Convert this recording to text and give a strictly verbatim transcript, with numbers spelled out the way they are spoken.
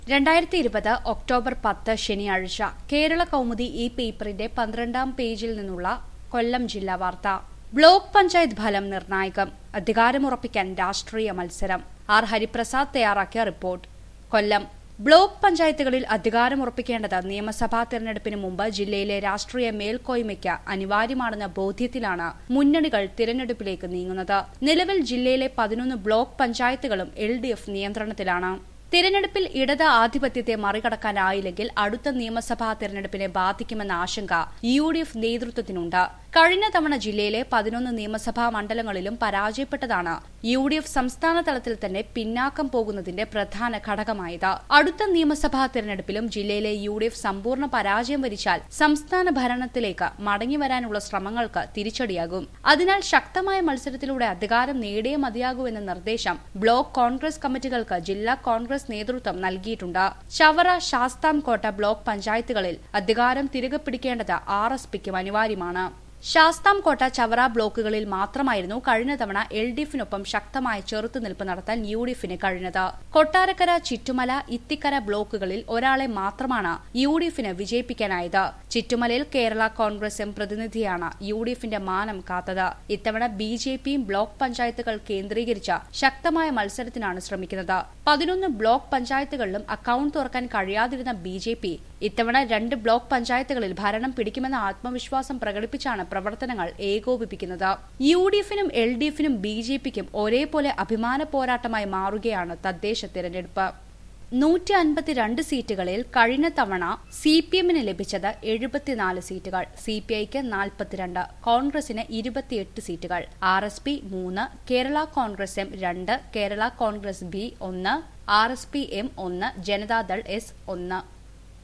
രണ്ടായിരത്തി ഇരുപത് ഒക്ടോബർ പത്ത് ശനിയാഴ്ച കേരള കൗമുദി ഈ പേപ്പറിന്റെ പന്ത്രണ്ടാം പേജിൽ നിന്നുള്ള കൊല്ലം ജില്ലാ വാർത്ത. ബ്ലോക്ക് പഞ്ചായത്ത് ഫലം നിർണായകം, അധികാരമുറപ്പിക്കാൻ രാഷ്ട്രീയ മത്സരം. ആർ ഹരിപ്രസാദ് തയ്യാറാക്കിയ റിപ്പോർട്ട്. കൊല്ലം. ബ്ലോക്ക് പഞ്ചായത്തുകളിൽ അധികാരമുറപ്പിക്കേണ്ടത് നിയമസഭാ തെരഞ്ഞെടുപ്പിന് മുമ്പ് ജില്ലയിലെ രാഷ്ട്രീയ മേൽക്കോയ്മയ്ക്ക് അനിവാര്യമാണെന്ന ബോധ്യത്തിലാണ് മുന്നണികൾ തിരഞ്ഞെടുപ്പിലേക്ക് നീങ്ങുന്നത്. നിലവിൽ ജില്ലയിലെ പതിനൊന്ന് ബ്ലോക്ക് പഞ്ചായത്തുകളും എൽ ഡി എഫ് നിയന്ത്രണത്തിലാണ്. തിരഞ്ഞെടുപ്പിൽ ഇടത് ആധിപത്യത്തെ മറികടക്കാനായില്ലെങ്കിൽ അടുത്ത നിയമസഭാ തെരഞ്ഞെടുപ്പിനെ ബാധിക്കുമെന്ന ആശങ്ക യു ഡി എഫ് നേതൃത്വത്തിനുണ്ട്. കഴിഞ്ഞ തവണ ജില്ലയിലെ പതിനൊന്ന് നിയമസഭാ മണ്ഡലങ്ങളിലും പരാജയപ്പെട്ടതാണ് യു ഡി എഫ് സംസ്ഥാന തലത്തിൽ തന്നെ പിന്നാക്കം പോകുന്നതിന്റെ പ്രധാന ഘടകമായത്. അടുത്ത നിയമസഭാ തെരഞ്ഞെടുപ്പിലും ജില്ലയിലെ യു ഡി എഫ് സമ്പൂർണ്ണ പരാജയം വരിച്ചാൽ സംസ്ഥാന ഭരണത്തിലേക്ക് മടങ്ങിവരാനുള്ള ശ്രമങ്ങൾക്ക് തിരിച്ചടിയാകും. അതിനാൽ ശക്തമായ മത്സരത്തിലൂടെ അധികാരം നേടിയേ മതിയാകൂ എന്ന നിർദ്ദേശം ബ്ലോക്ക് കോൺഗ്രസ് കമ്മിറ്റികൾക്ക് ജില്ലാ കോൺഗ്രസ് നേതൃത്വം നൽകിയിട്ടുണ്ട്. ചവറ, ശാസ്താംകോട്ട ബ്ലോക്ക് പഞ്ചായത്തുകളിൽ അധികാരം തിരികെ പിടിക്കേണ്ടത് ആർ എസ് പിക്കും അനിവാര്യമാണ്. ശാസ്താംകോട്ട, ചവറ ബ്ലോക്കുകളിൽ മാത്രമായിരുന്നു കഴിഞ്ഞ തവണ എൽ ഡി എഫിനൊപ്പം ശക്തമായ ചെറുത്തുനിൽപ്പ് നടത്താൻ യു ഡി എഫിന് കഴിഞ്ഞത്. കൊട്ടാരക്കര, ചിറ്റുമല, ഇത്തിക്കര ബ്ലോക്കുകളിൽ ഒരാളെ മാത്രമാണ് യു ഡി എഫിന് വിജയിപ്പിക്കാനായത്. ചിറ്റുമലയിൽ കേരള കോൺഗ്രസ് എം പ്രതിനിധിയാണ് യു ഡി എഫിന്റെ മാനം കാത്തത്. ഇത്തവണ ബി ജെ പിയും ബ്ലോക്ക് പഞ്ചായത്തുകൾ കേന്ദ്രീകരിച്ച ശക്തമായ മത്സരത്തിനാണ് ശ്രമിക്കുന്നത്. പതിനൊന്ന് ബ്ലോക്ക് പഞ്ചായത്തുകളിലും അക്കൌണ്ട് തുറക്കാൻ കഴിയാതിരുന്ന ബി ജെ പി ഇത്തവണ രണ്ട് ബ്ലോക്ക് പഞ്ചായത്തുകളിൽ ഭരണം പിടിക്കുമെന്ന ആത്മവിശ്വാസം പ്രകടിപ്പിച്ചാണ് പ്രവർത്തനങ്ങൾ ഏകോപിപ്പിക്കുന്നത്. യു ഡി എഫിനും എൽ ഡി എഫിനും ബി ജെ പിക്കും ഒരേപോലെ അഭിമാന പോരാട്ടമായി മാറുകയാണ് തദ്ദേശ തിരഞ്ഞെടുപ്പ്. നൂറ്റി അൻപത്തിരണ്ട് സീറ്റുകളിൽ കഴിഞ്ഞ തവണ സി പി എമ്മിന് ലഭിച്ചത് എഴുപത്തിനാല് സീറ്റുകൾ, സി പി ഐക്ക് നാൽപ്പത്തിരണ്ട്, കോൺഗ്രസിന് ഇരുപത്തിയെട്ട് സീറ്റുകൾ, ആർ എസ് പി മൂന്ന്, കേരള കോൺഗ്രസ് എം രണ്ട്, കേരള കോൺഗ്രസ് ബി ഒന്ന്, ആർ എസ് പി എം ഒന്ന്, ജനതാദൾ എസ് ഒന്ന്.